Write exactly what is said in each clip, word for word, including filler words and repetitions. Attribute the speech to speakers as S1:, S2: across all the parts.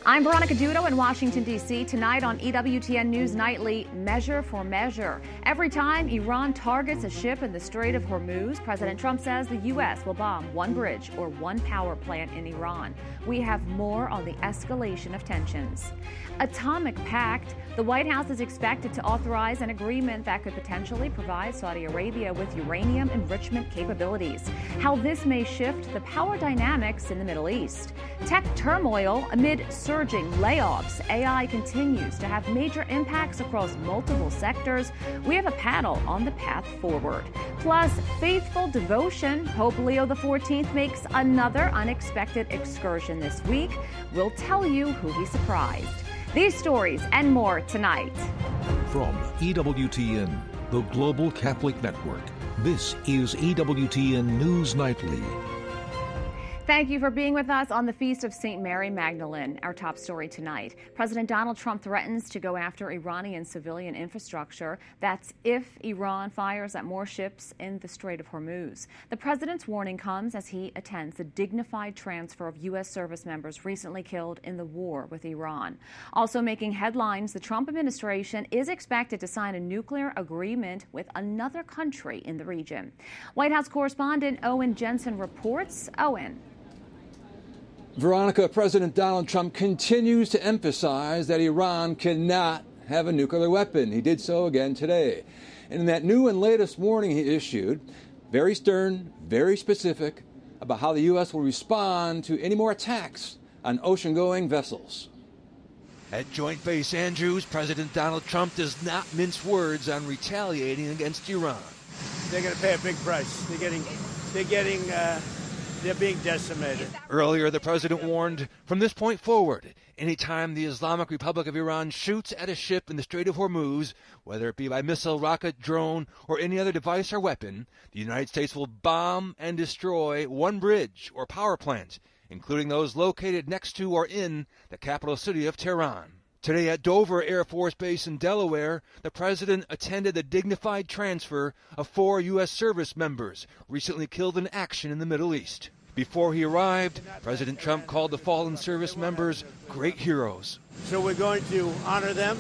S1: I'm Veronica Dudo in Washington, D C Tonight on E W T N News Nightly, Measure for Measure. Every time Iran targets a ship in the Strait of Hormuz, President Trump says the U S will bomb one bridge or one power plant in Iran. We have more on the escalation of tensions. Atomic Pact. The White House is expected to authorize an agreement that could potentially provide Saudi Arabia with uranium enrichment capabilities. How this may shift the power dynamics in the Middle East. Tech turmoil amid surging layoffs. A I continues to have major impacts across multiple sectors. We have a panel on the path forward. Plus, faithful devotion. Pope Leo the fourteenth makes another unexpected excursion this week. We'll tell you who he surprised. These stories and more tonight.
S2: From E W T N, the Global Catholic Network, this is E W T N News Nightly.
S1: Thank you for being with us on the Feast of Saint Mary Magdalene. Our top story tonight. President Donald Trump threatens to go after Iranian civilian infrastructure. That's if Iran fires at more ships in the Strait of Hormuz. The president's warning comes as he attends the dignified transfer of U S service members recently killed in the war with Iran. Also making headlines, the Trump administration is expected to sign a nuclear agreement with another country in the region. White House correspondent Owen Jensen reports. Owen.
S3: Veronica, President Donald Trump continues to emphasize that Iran cannot have a nuclear weapon. He did so again today. And in that new and latest warning he issued, very stern, very specific, about how the U S will respond to any more attacks on ocean-going vessels.
S4: At Joint Base Andrews, President Donald Trump does not mince words on retaliating against Iran.
S5: They're going to pay a big price. They're getting, they're getting, uh, they're being decimated.
S4: Earlier, the president warned, from this point forward, anytime the Islamic Republic of Iran shoots at a ship in the Strait of Hormuz, whether it be by missile, rocket, drone, or any other device or weapon, the United States will bomb and destroy one bridge or power plant, including those located next to or in the capital city of Tehran. Today at Dover Air Force Base in Delaware, the president attended the dignified transfer of four U S service members recently killed in action in the Middle East. Before he arrived, President Trump called the fallen service members great heroes.
S5: So we're going to honor them,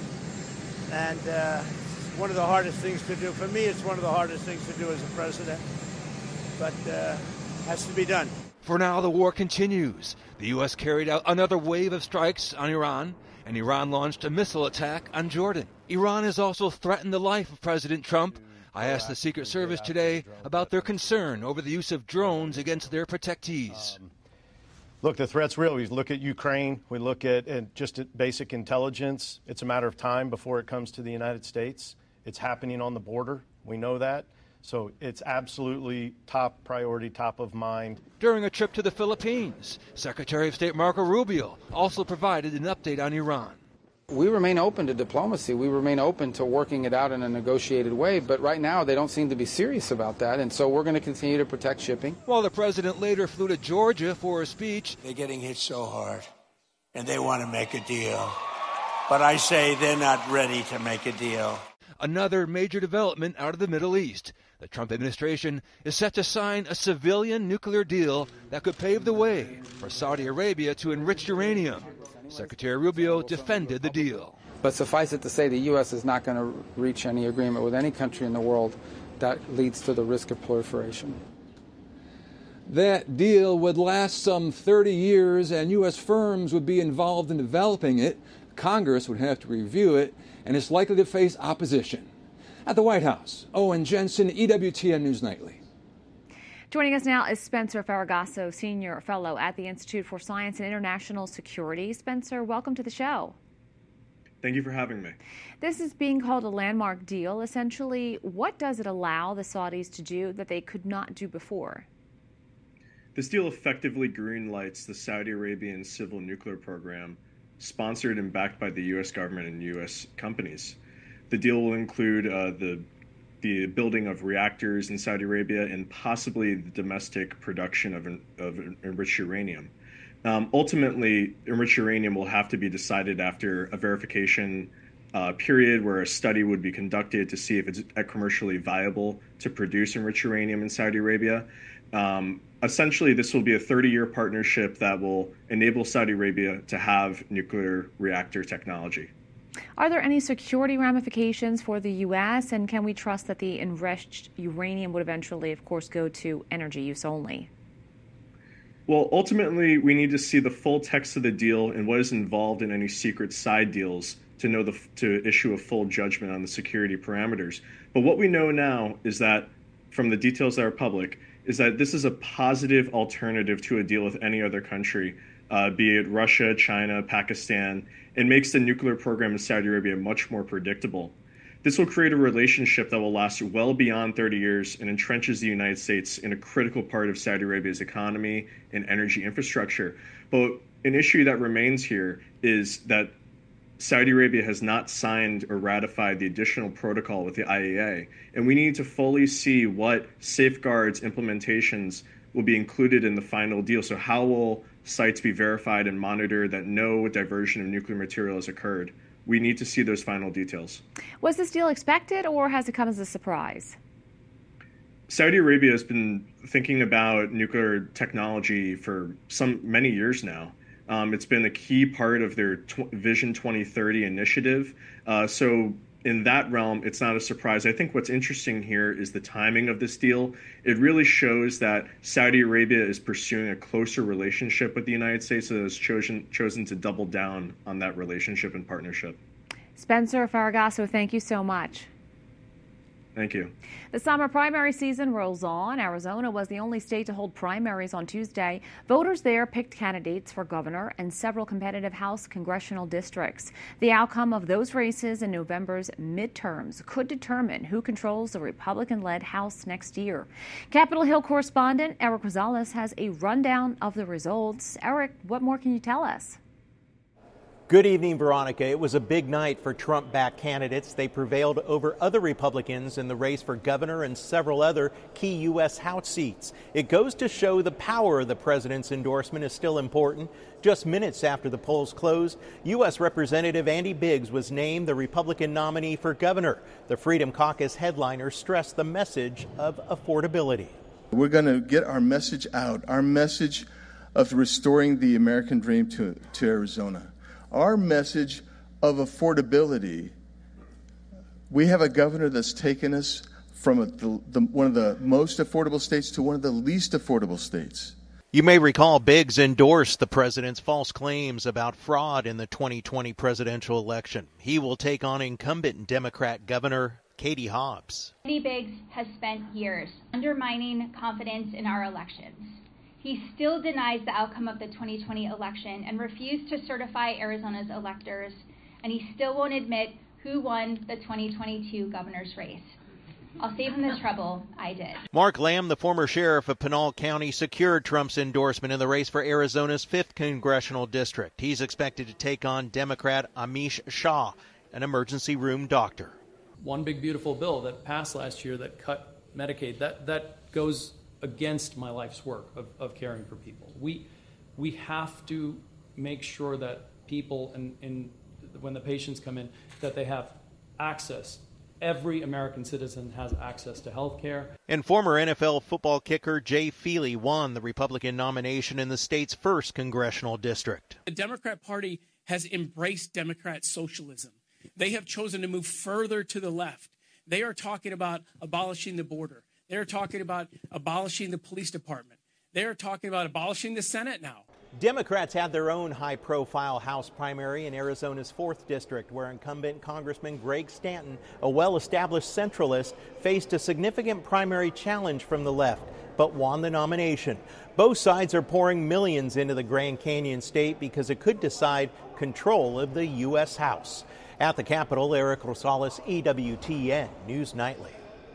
S5: and uh, one of the hardest things to do. For me, it's one of the hardest things to do as a president, but uh, has to be done.
S4: For now, the war continues. The U S carried out another wave of strikes on Iran, and Iran launched a missile attack on Jordan. Iran has also threatened the life of President Trump. I asked the Secret Service today about their concern over the use of drones against their protectees.
S6: Um, look, the threat's real. We look at Ukraine. We look at, at just at basic intelligence. It's a matter of time before it comes to the United States. It's happening on the border. We know that. So it's absolutely top priority, top of mind.
S4: During a trip to the Philippines, Secretary of State Marco Rubio also provided an update on Iran.
S7: We remain open to diplomacy. We remain open to working it out in a negotiated way. But right now, they don't seem to be serious about that. And so we're going to continue to protect shipping.
S4: While the president later flew to Georgia for a speech.
S8: They're getting hit so hard, and they want to make a deal. But I say they're not ready to make a deal.
S4: Another major development out of the Middle East. The Trump administration is set to sign a civilian nuclear deal that could pave the way for Saudi Arabia to enrich uranium. Secretary Rubio defended the deal.
S7: But suffice it to say, the U S is not going to reach any agreement with any country in the world that leads to the risk of proliferation.
S3: That deal would last some thirty years, and U S firms would be involved in developing it. Congress would have to review it, and it's likely to face opposition. At the White House, Owen Jensen, E W T N News Nightly.
S1: Joining us now is Spencer Faragasso, Senior Fellow at the Institute for Science and International Security. Spencer, welcome to the show.
S9: Thank you for having me.
S1: This is being called a landmark deal. Essentially, what does it allow the Saudis to do that they could not do before?
S9: This deal effectively greenlights the Saudi Arabian civil nuclear program, sponsored and backed by the U S government and U S companies. The deal will include uh, the the building of reactors in Saudi Arabia and possibly the domestic production of, of enriched uranium. Um, ultimately, enriched uranium will have to be decided after a verification uh, period where a study would be conducted to see if it's commercially viable to produce enriched uranium in Saudi Arabia. Um, essentially, this will be a thirty-year partnership that will enable Saudi Arabia to have nuclear reactor technology.
S1: Are there any security ramifications for the U S, and can we trust that the enriched uranium would eventually, of course, go to energy use only?
S9: Well, ultimately, we need to see the full text of the deal and what is involved in any secret side deals to know the to issue a full judgment on the security parameters. But what we know now is that, from the details that are public, is that this is a positive alternative to a deal with any other country, uh, be it Russia, China, Pakistan, and makes the nuclear program in Saudi Arabia much more predictable. This will create a relationship that will last well beyond thirty years and entrenches the United States in a critical part of Saudi Arabia's economy and energy infrastructure. But an issue that remains here is that Saudi Arabia has not signed or ratified the additional protocol with the I A E A, and we need to fully see what safeguards implementations will be included in the final deal. So how will sites be verified and monitored that no diversion of nuclear material has occurred? We need to see those final details.
S1: Was this deal expected, or has it come as a surprise?
S9: Saudi Arabia has been thinking about nuclear technology for some many years now. Um, it's been a key part of their tw- Vision twenty thirty initiative. Uh, so in that realm, it's not a surprise. I think what's interesting here is the timing of this deal. It really shows that Saudi Arabia is pursuing a closer relationship with the United States and has chosen, chosen to double down on that relationship and partnership.
S1: Spencer Faragasso, thank you so much.
S9: Thank you.
S1: The summer primary season rolls on. Arizona was the only state to hold primaries on Tuesday. Voters there picked candidates for governor and several competitive House congressional districts. The outcome of those races in November's midterms could determine who controls the Republican-led House next year. Capitol Hill correspondent Eric Rosales has a rundown of the results. Eric, what more can you tell us?
S10: Good evening, Veronica. It was a big night for Trump-backed candidates. They prevailed over other Republicans in the race for governor and several other key U S House seats. It goes to show the power of the president's endorsement is still important. Just minutes after the polls closed, U S Representative Andy Biggs was named the Republican nominee for governor. The Freedom Caucus headliner stressed the message of affordability.
S11: We're going to get our message out, our message of restoring the American dream to, to Arizona. Our message of affordability. We have a governor that's taken us from a, the, the, one of the most affordable states to one of the least affordable states.
S10: You may recall Biggs endorsed the president's false claims about fraud in the twenty twenty presidential election. He will take on incumbent Democrat Governor Katie Hobbs.
S12: Andy Biggs has spent years undermining confidence in our elections. He still denies the outcome of the twenty twenty election and refused to certify Arizona's electors, and he still won't admit who won the twenty twenty-two governor's race. I'll save him the trouble. I did.
S10: Mark Lamb, the former sheriff of Pinal County, secured Trump's endorsement in the race for Arizona's fifth congressional district. He's expected to take on Democrat Amish Shah, an emergency room doctor.
S13: One big beautiful bill that passed last year that cut Medicaid, that, that goes against my life's work of, of caring for people. We we have to make sure that people, and, and when the patients come in, that they have access. Every American citizen has access to health care.
S10: And former N F L football kicker Jay Feely won the Republican nomination in the state's first congressional district.
S14: The Democrat Party has embraced Democrat socialism. They have chosen to move further to the left. They are talking about abolishing the border. They're talking about abolishing the police department. They're talking about abolishing the Senate now.
S10: Democrats had their own high-profile House primary in Arizona's fourth District, where incumbent Congressman Greg Stanton, a well-established centralist, faced a significant primary challenge from the left, but won the nomination. Both sides are pouring millions into the Grand Canyon state because it could decide control of the U S House. At the Capitol, Eric Rosales, E W T N News Nightly.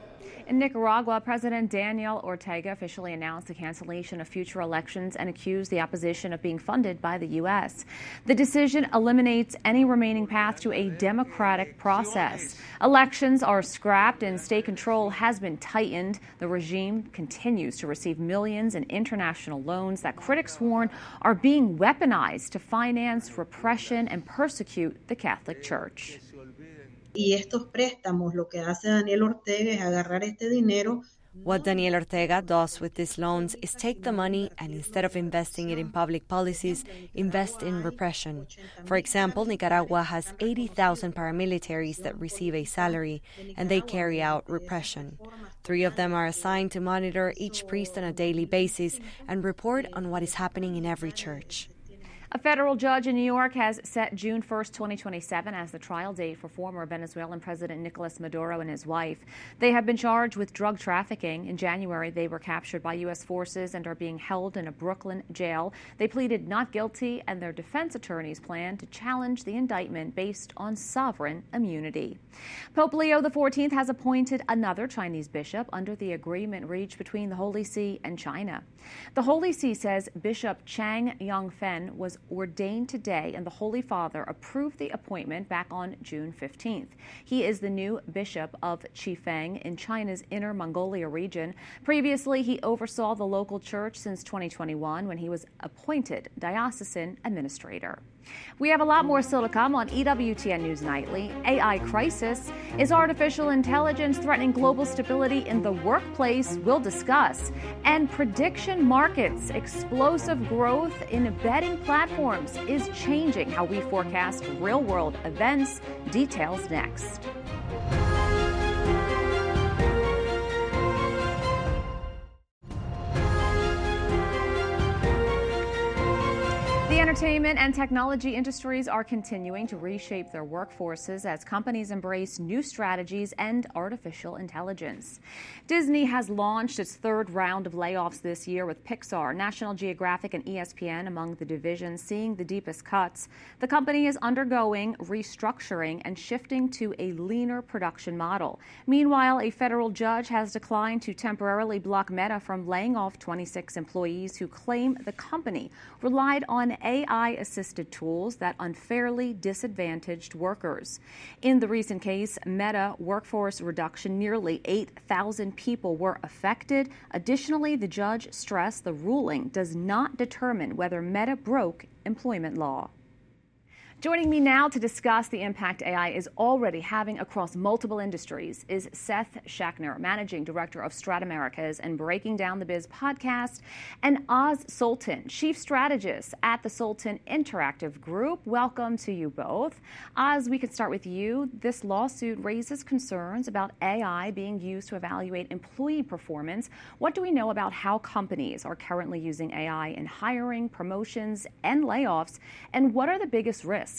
S1: In Nicaragua, President Daniel Ortega officially announced the cancellation of future elections and accused the opposition of being funded by the U S. The decision eliminates any remaining path to a democratic process. Elections are scrapped and state control has been tightened. The regime continues to receive millions in international loans that critics warn are being weaponized to finance repression and persecute the Catholic Church.
S15: Y estos préstamos, lo que hace Daniel Ortega es agarrar este dinero. What Daniel Ortega does with these loans is take the money and instead of investing it in public policies, invest in repression. For example, Nicaragua has eighty thousand paramilitaries that receive a salary and they carry out repression. Three of them are assigned to monitor each priest on a daily basis and report on what is happening in every church.
S1: A federal judge in New York has set June first, twenty twenty-seven as the trial date for former Venezuelan President Nicolas Maduro and his wife. They have been charged with drug trafficking. In January, they were captured by U S forces and are being held in a Brooklyn jail. They pleaded not guilty, and their defense attorneys plan to challenge the indictment based on sovereign immunity. Pope Leo the fourteenth has appointed another Chinese bishop under the agreement reached between the Holy See and China. The Holy See says Bishop Chang Yongfen was ordained today, and the Holy Father approved the appointment back on June fifteenth. He is the new bishop of Chifeng in China's Inner Mongolia region. Previously, he oversaw the local church since twenty twenty-one when he was appointed diocesan administrator. We have a lot more still to come on E W T N News Nightly. A I crisis. Is artificial intelligence threatening global stability in the workplace? We'll discuss. And prediction markets. Explosive growth in betting platforms is changing how we forecast real-world events. Details next. The entertainment and technology industries are continuing to reshape their workforces as companies embrace new strategies and artificial intelligence. Disney has launched its third round of layoffs this year, with Pixar, National Geographic, and E S P N among the divisions seeing the deepest cuts. The company is undergoing restructuring and shifting to a leaner production model. Meanwhile, a federal judge has declined to temporarily block Meta from laying off twenty-six employees who claim the company relied on A I-assisted tools that unfairly disadvantaged workers. In the recent case, Meta workforce reduction, nearly eight thousand people were affected. Additionally, the judge stressed the ruling does not determine whether Meta broke employment law. Joining me now to discuss the impact A I is already having across multiple industries is Seth Schachner, Managing Director of Strat Americas and Breaking Down the Biz podcast, and Oz Sultan, Chief Strategist at the Sultan Interactive Group. Welcome to you both. Oz, we can start with you. This lawsuit raises concerns about A I being used to evaluate employee performance. What do we know about how companies are currently using A I in hiring, promotions, and layoffs, and what are the biggest risks?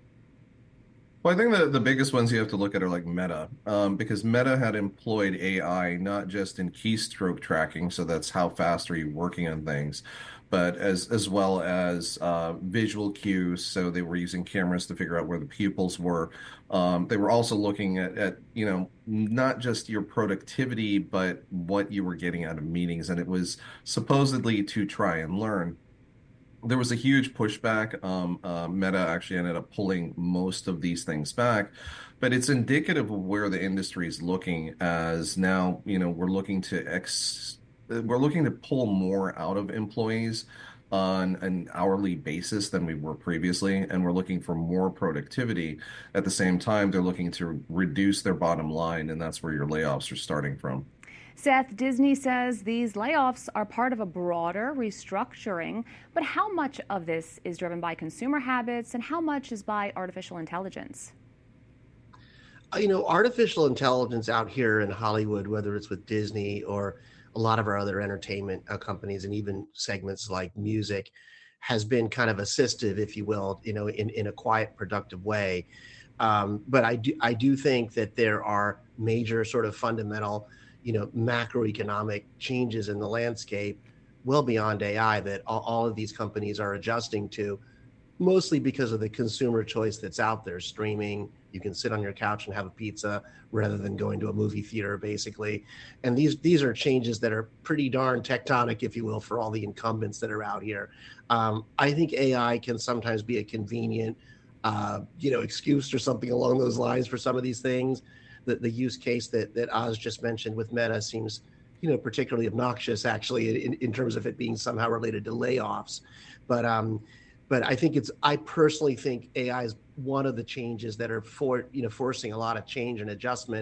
S16: Well, I think that the biggest ones you have to look at are like Meta, um, because Meta had employed A I not just in keystroke tracking, so that's how fast are you working on things, but as as well as uh, visual cues. So they were using cameras to figure out where the pupils were. Um, they were also looking at, at, you know, not just your productivity, but what you were getting out of meetings. And it was supposedly to try and learn. There was a huge pushback. Um, uh, Meta actually ended up pulling most of these things back, but it's indicative of where the industry is looking. As now, you know, we're looking to ex, we're looking to pull more out of employees on an hourly basis than we were previously, and we're looking for more productivity. At the same time, they're looking to reduce their bottom line, and that's where your layoffs are starting from.
S1: Seth, Disney says these layoffs are part of a broader restructuring, but how much of this is driven by consumer habits and how much is by artificial intelligence?
S17: You know, artificial intelligence out here in Hollywood, whether it's with Disney or a lot of our other entertainment uh, companies and even segments like music, has been kind of assistive, if you will, you know, in, in a quiet, productive way. Um, but I do, I do think that there are major sort of fundamental you know, macroeconomic changes in the landscape well beyond A I that all, all of these companies are adjusting to, mostly because of the consumer choice that's out there. Streaming, you can sit on your couch and have a pizza rather than going to a movie theater, basically. And these these are changes that are pretty darn tectonic, if you will, for all the incumbents that are out here. Um, I think A I can sometimes be a convenient, uh, you know, excuse or something along those lines for some of these things. The, the use case that, that Oz just mentioned with Meta seems, you know, particularly obnoxious, actually, in, in terms of it being somehow related to layoffs. But um, but I think it's, I personally think A I is one of the changes that are for, you know, forcing a lot of change and adjustment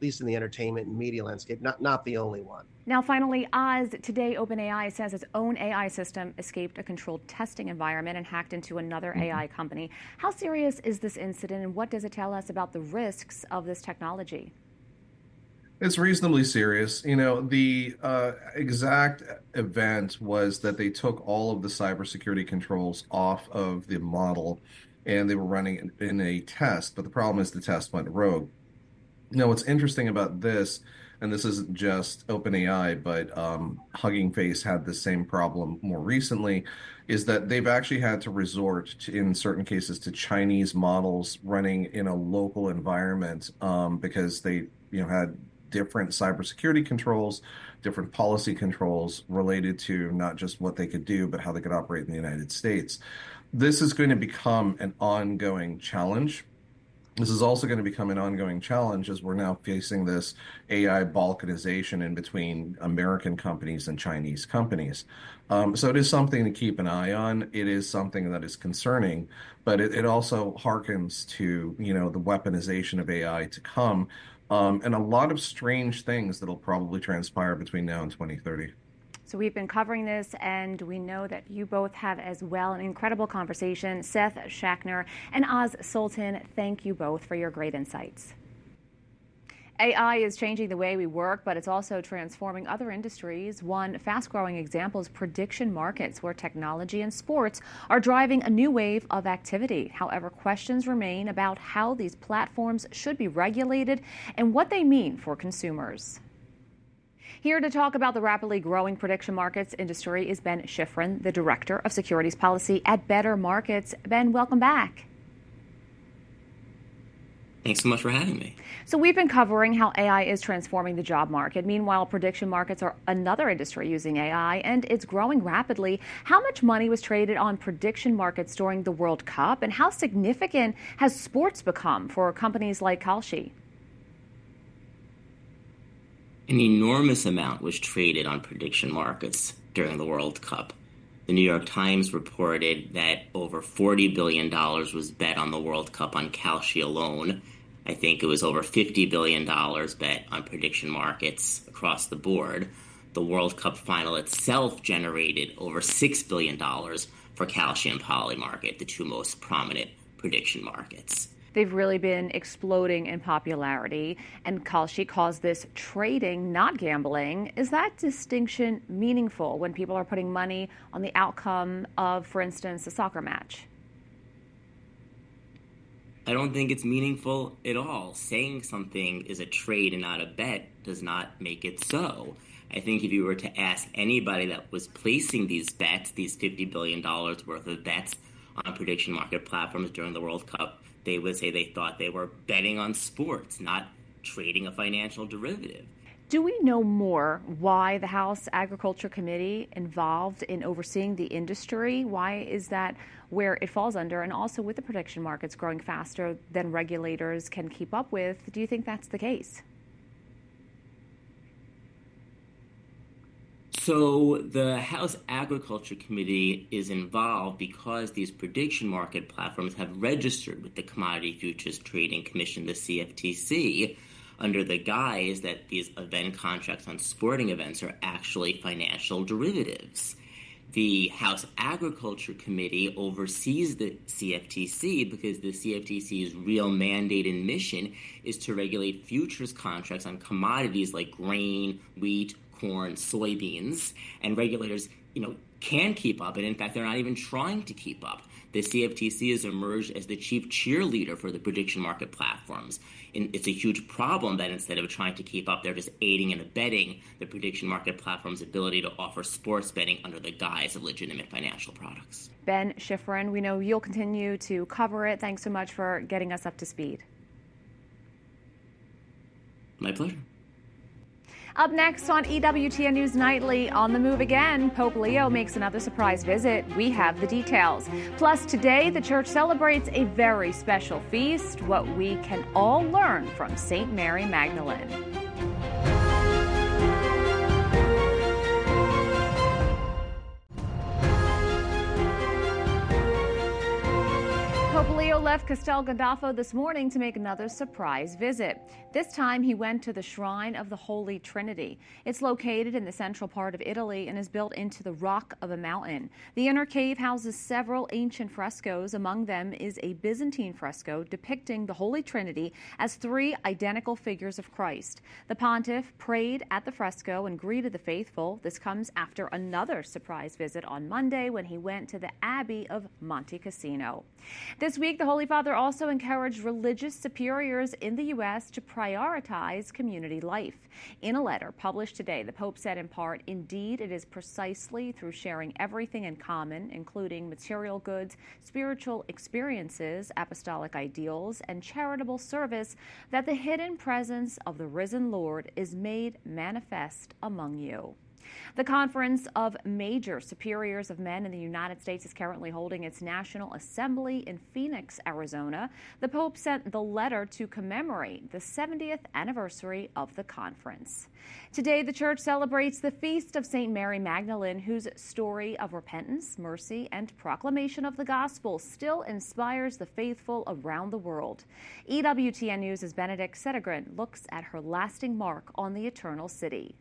S17: least in the entertainment and media landscape, not, not the only one.
S1: Now, finally, Oz, today OpenAI says its own A I system escaped a controlled testing environment and hacked into another mm-hmm. A I company. How serious is this incident, and what does it tell us about the risks of this technology?
S16: It's reasonably serious. You know, the uh, exact event was that they took all of the cybersecurity controls off of the model, and they were running in a test, but the problem is the test went rogue. Now, what's interesting about this, and this isn't just OpenAI, but um, Hugging Face had the same problem more recently, is that they've actually had to resort to, in certain cases, to Chinese models running in a local environment um, because they, you know, had different cybersecurity controls, different policy controls related to not just what they could do, but how they could operate in the United States. This is going to become an ongoing challenge. This is also going to become an ongoing challenge as we're now facing this A I balkanization in between American companies and Chinese companies. Um, so it is something to keep an eye on. It is something that is concerning, but it, it also harkens to, you know, the weaponization of A I to come, um, and a lot of strange things that'll probably transpire between now and twenty thirty.
S1: So we've been covering this, and we know that you both have as well. An incredible conversation. Seth Schachner and Oz Sultan, thank you both for your great insights. A I is changing the way we work, but it's also transforming other industries. One fast-growing example is prediction markets, where technology and sports are driving a new wave of activity. However, questions remain about how these platforms should be regulated and what they mean for consumers. Here to talk about the rapidly growing prediction markets industry is Ben Shifrin, the Director of Securities Policy at Better Markets. Ben, welcome back.
S18: Thanks so much for having me.
S1: So we've been covering how A I is transforming the job market. Meanwhile, prediction markets are another industry using A I, and it's growing rapidly. How much money was traded on prediction markets during the World Cup, and how significant has sports become for companies like Kalshi?
S18: An enormous amount was traded on prediction markets during the World Cup. The New York Times reported that over forty billion dollars was bet on the World Cup on Kalshi alone. I think it was over fifty billion dollars bet on prediction markets across the board. The World Cup final itself generated over six billion dollars for Kalshi and Polymarket, the two most prominent prediction markets.
S1: They've really been exploding in popularity, and Kalshi calls this trading, not gambling. Is that distinction meaningful when people are putting money on the outcome of, for instance, a soccer match?
S18: I don't think it's meaningful at all. Saying something is a trade and not a bet does not make it so. I think if you were to ask anybody that was placing these bets, these fifty billion dollars worth of bets on prediction market platforms during the World Cup, they would say they thought they were betting on sports, not trading a financial derivative.
S1: Do we know more why the House Agriculture Committee involved in overseeing the industry? Why is that where it falls under? And also with the prediction markets growing faster than regulators can keep up with, do you think that's the case?
S18: So the House Agriculture Committee is involved because these prediction market platforms have registered with the Commodity Futures Trading Commission, the C F T C, under the guise that these event contracts on sporting events are actually financial derivatives. The House Agriculture Committee oversees the C F T C because the C F T C's real mandate and mission is to regulate futures contracts on commodities like grain, wheat, corn, soybeans, and regulators, you know, can keep up, and in fact, they're not even trying to keep up. The C F T C has emerged as the chief cheerleader for the prediction market platforms. And it's a huge problem that instead of trying to keep up, they're just aiding and abetting the prediction market platform's ability to offer sports betting under the guise of legitimate financial products.
S1: Ben Shifrin, we know you'll continue to cover it. Thanks so much for getting us up to speed.
S18: My pleasure.
S1: Up next on E W T N News Nightly, on the move again, Pope Leo makes another surprise visit. We have the details. Plus, today, the church celebrates a very special feast, what we can all learn from Saint Mary Magdalene. Pope Leo left Castel Gandolfo this morning to make another surprise visit. This time he went to the Shrine of the Holy Trinity. It's located in the central part of Italy and is built into the rock of a mountain. The inner cave houses several ancient frescoes. Among them is a Byzantine fresco depicting the Holy Trinity as three identical figures of Christ. The pontiff prayed at the fresco and greeted the faithful. This comes after another surprise visit on Monday when he went to the Abbey of Monte Cassino. This week, the Holy Father also encouraged religious superiors in the U S to prioritize community life. In a letter published today, the Pope said in part, "Indeed, it is precisely through sharing everything in common, including material goods, spiritual experiences, apostolic ideals, and charitable service, that the hidden presence of the risen Lord is made manifest among you." The Conference of Major Superiors of Men in the United States is currently holding its National Assembly in Phoenix, Arizona. The Pope sent the letter to commemorate the seventieth anniversary of the conference. Today, the Church celebrates the feast of Saint Mary Magdalene, whose story of repentance, mercy, and proclamation of the gospel still inspires the faithful around the world. E W T N News' Benedict Sedegren looks at her lasting mark on the Eternal City.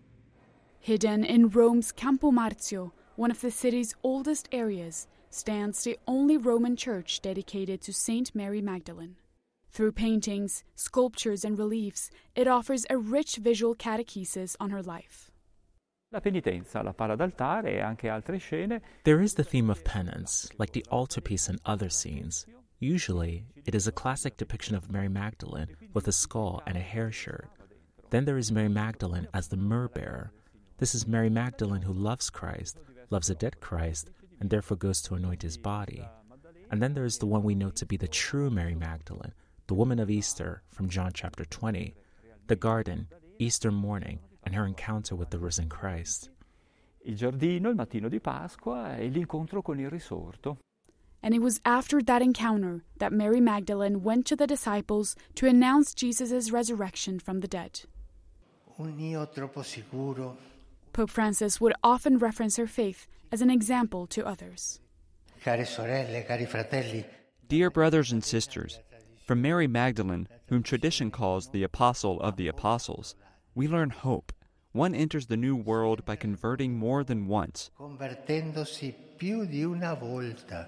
S19: Hidden in Rome's Campo Marzio, one of the city's oldest areas, stands the only Roman church dedicated to Saint Mary Magdalene. Through paintings, sculptures, and reliefs, it offers a rich visual catechesis on her life.
S20: La penitenza, la pala d'altare e anche altre scene.
S21: There is the theme of penance, like the altarpiece and other scenes. Usually, it is a classic depiction of Mary Magdalene with a skull and a hair shirt. Then there is Mary Magdalene as the myrrh bearer. This is Mary Magdalene who loves Christ, loves a dead Christ, and therefore goes to anoint his body. And then there is the one we know to be the true Mary Magdalene, the woman of Easter from John chapter twenty, the garden, Easter morning, and her encounter with the risen Christ.
S20: Il giardino, il mattino di Pasqua e l'incontro con il risorto.
S19: And it was after that encounter that Mary Magdalene went to the disciples to announce Jesus' resurrection from the dead.
S22: Un io troppo sicuro.
S19: Pope Francis would often reference her faith as an example to others.
S22: Care sorelle, cari fratelli.
S23: Dear brothers and sisters, from Mary Magdalene, whom tradition calls the apostle of the apostles, we learn hope. One enters the new world by converting more than once.
S22: Convertendosi più di una volta.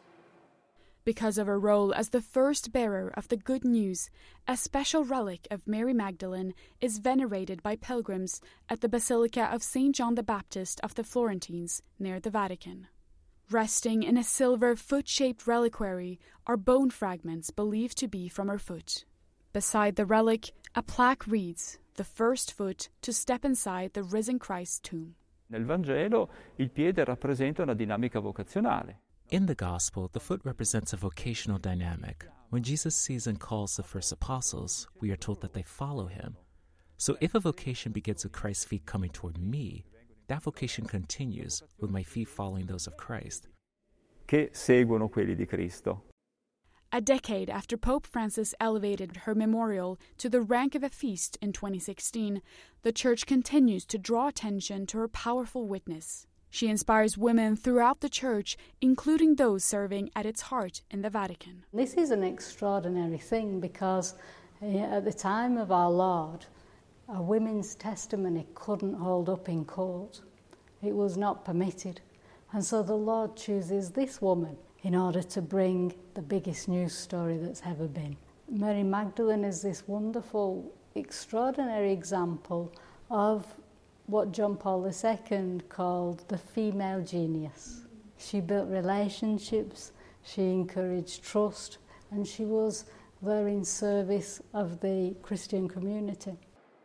S19: Because of her role as the first bearer of the good news, a special relic of Mary Magdalene is venerated by pilgrims at the Basilica of Saint John the Baptist of the Florentines near the Vatican. Resting in a silver foot-shaped reliquary are bone fragments believed to be from her foot. Beside the relic, a plaque reads, "The first foot to step inside the risen Christ's tomb."
S20: Nel Vangelo, il piede rappresenta una dinamica vocazionale.
S21: In the Gospel, the foot represents a vocational dynamic. When Jesus sees and calls the first apostles, we are told that they follow him. So if a vocation begins with Christ's feet coming toward me, that vocation continues with my feet following those of Christ.
S20: Che seguono quelli di Cristo.
S19: A decade after Pope Francis elevated her memorial to the rank of a feast in twenty sixteen, the Church continues to draw attention to her powerful witness. She inspires women throughout the Church, including those serving at its heart in the Vatican.
S24: This is an extraordinary thing because at the time of our Lord, a women's testimony couldn't hold up in court. It was not permitted. And so the Lord chooses this woman in order to bring the biggest news story that's ever been. Mary Magdalene is this wonderful, extraordinary example of what John Paul the Second called the female genius. She built relationships, she encouraged trust, and she was there in service of the Christian community.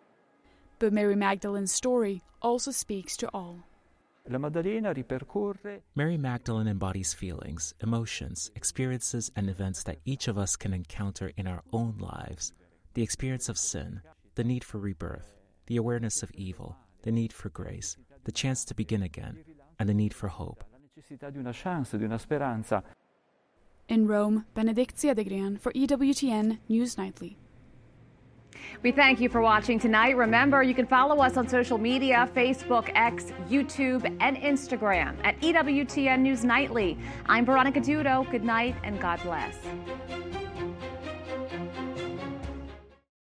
S19: But Mary Magdalene's story also speaks to all.
S20: La Maddalena ripercorre.
S21: Mary Magdalene embodies feelings, emotions, experiences, and events that each of us can encounter in our own lives. The experience of sin, the need for rebirth, the awareness of evil, the need for grace, the chance to begin again, and the need for hope.
S19: In Rome, Benedict Sedegren for E W T N News Nightly.
S1: We thank you for watching tonight. Remember, you can follow us on social media, Facebook, X, YouTube, and Instagram at E W T N News Nightly. I'm Veronica Dudo. Good night and God bless.